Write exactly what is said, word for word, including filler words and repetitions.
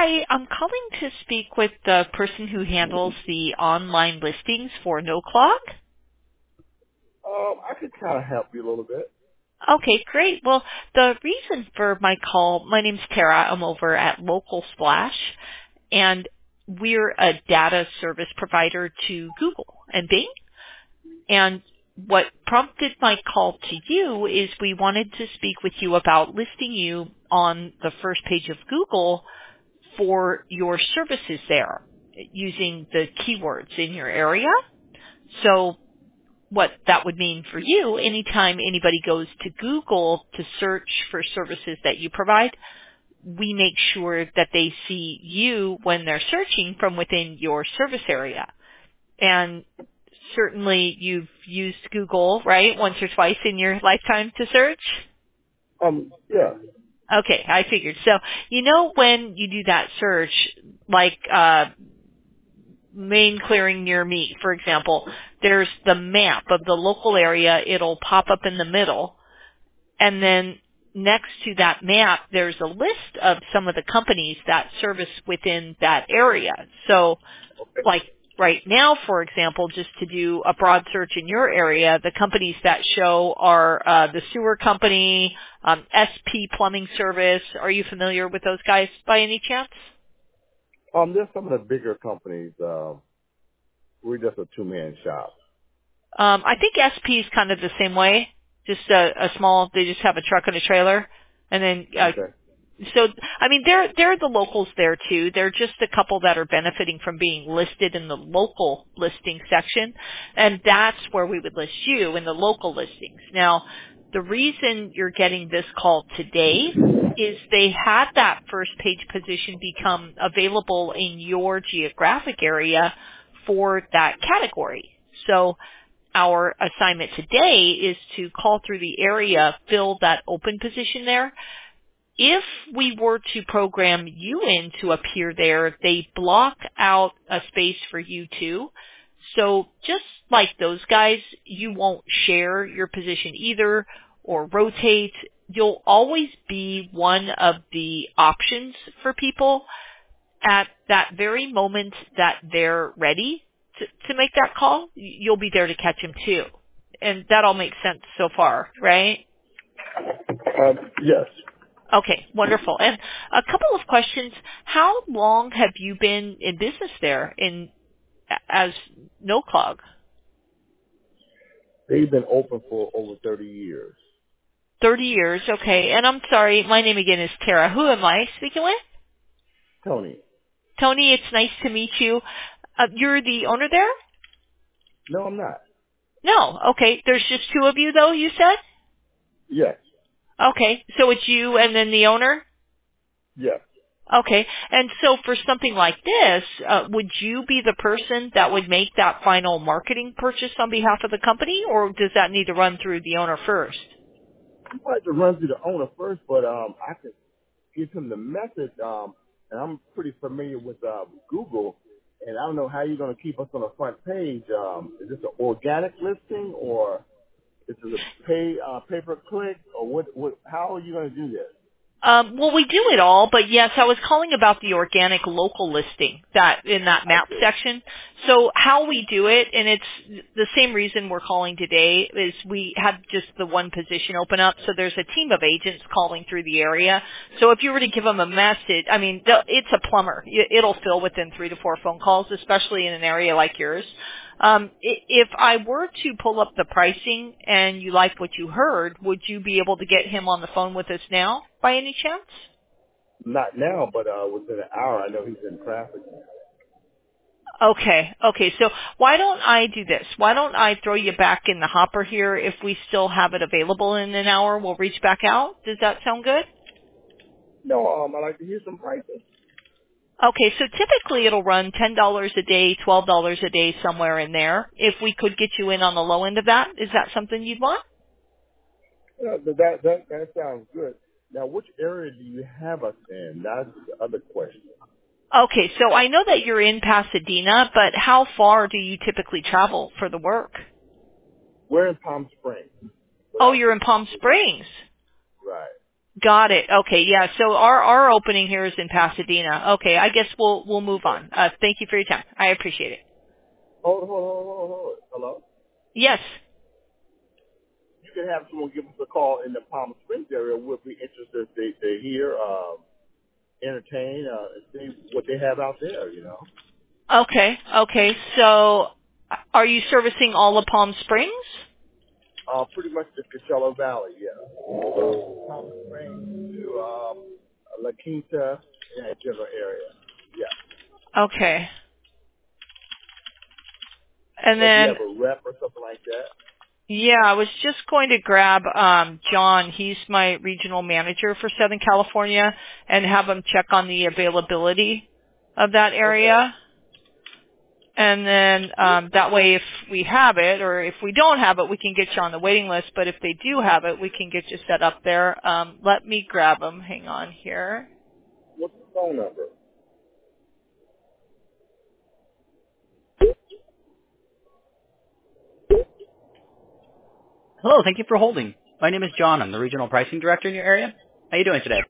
Hi, I'm calling to speak with the person who handles the online listings for NoClog. Um, I could kind of help you a little bit. Okay, great. Well, the reason for my call, my name's Tara. I'm over at Local Splash, and we're a data service provider to Google and Bing. And what prompted my call to you is we wanted to speak with you about listing you on the first page of Google for your services there using the keywords in your area. So what that would mean for you, anytime anybody goes to Google to search for services that you provide, we make sure that they see you when they're searching from within your service area. And certainly you've used Google, right, once or twice in your lifetime to search? Um, yeah. Okay, I figured. So, you know when you do that search, like uh main clearing near me, for example, there's the map of the local area. It'll pop up in the middle. And then next to that map, there's a list of some of the companies that service within that area. So, like right now, for example, just to do a broad search in your area, the companies that show are uh, the sewer company, um, S P Plumbing Service. Are you familiar with those guys by any chance? Um, there's some of the bigger companies. Um, we're just a two-man shop. Um, I think S P is kind of the same way. Just a, a small, they just have a truck and a trailer, and then uh, Okay. so I mean they're they're the locals there too. They're just a couple that are benefiting from being listed in the local listing section, and that's where we would list you in the local listings. Now, the reason you're getting this call today is they had that first page position become available in your geographic area for that category. So our assignment today is to call through the area, fill that open position there. If we were to program you in to appear there, they block out a space for you too. So just like those guys, you won't share your position either or rotate. You'll always be one of the options for people at that very moment that they're ready to, to make that call. You'll be there to catch them too. And that all makes sense so far, right? Um, yes. Okay, wonderful. And a couple of questions. How long have you been in business there in as NoClog? They've been open for over thirty years. thirty years, okay. And I'm sorry, my name again is Tara. Who am I speaking with? Tony. Tony, it's nice to meet you. Uh, you're the owner there? No, I'm not. No, okay. There's just two of you though, you said? Yes. Okay, so it's you and then the owner? Yes. Okay, and so for something like this, uh, would you be the person that would make that final marketing purchase on behalf of the company, or does that need to run through the owner first? I like to run through the owner first, but um, I could give him the message. Um, and I'm pretty familiar with uh, Google, and I don't know how you're going to keep us on the front page. Um, is this an organic listing or is it a pay uh, pay per click or what? What? How are you going to do this? Um, well, we do it all, but yes, I was calling about the organic local listing that in that I map see. section. So how we do it, and it's the same reason we're calling today, is we have just the one position open up. So there's a team of agents calling through the area. So if you were to give them a message, I mean, the- it's a plumber. It- It'll fill within three to four phone calls, especially in an area like yours. Um, i- if I were to pull up the pricing and you liked what you heard, would you be able to get him on the phone with us now by any chance? Not now, but uh, within an hour. I know he's in traffic. Okay, okay, so why don't I do this? Why don't I throw you back in the hopper here? If we still have it available in an hour, we'll reach back out. Does that sound good? No, um, I like to hear some prices. Okay, so typically it'll run ten dollars a day, twelve dollars a day, somewhere in there. If we could get you in on the low end of that, is that something you'd want? Yeah, that that that that sounds good. Now, which area do you have us in? That's the other question. Okay, so I know that you're in Pasadena, but how far do you typically travel for the work? We're in Palm Springs, but Oh, I'm you're in Palm Springs. right. Got it. Okay, yeah. So our our opening here is in Pasadena. Okay, I guess we'll we'll move on. Uh, thank you for your time. I appreciate it. Hold, hold, hold, hold, hold. Hello? Yes. You can have someone give us a call in the Palm Springs area. We'll be interested to, to hear, um, entertain, uh, and see what they have out there, you know. Okay. Okay. So, are you servicing all of Palm Springs? Uh, pretty much the Coachella Valley, yeah. Palm Springs to um, La Quinta, in that general area. Yeah. Okay. And So if you then, have a rep or something like that. yeah, I was just going to grab um, John. He's my regional manager for Southern California, and have him check on the availability of that Okay. area. And then um, that way, if we have it, or if we don't have it, we can get you on the waiting list. But if they do have it, we can get you set up there. Um, let me grab them. Hang on here. What's the phone number? Hello, thank you for holding. My name is John. I'm the Regional Pricing Director in your area. How are you doing today?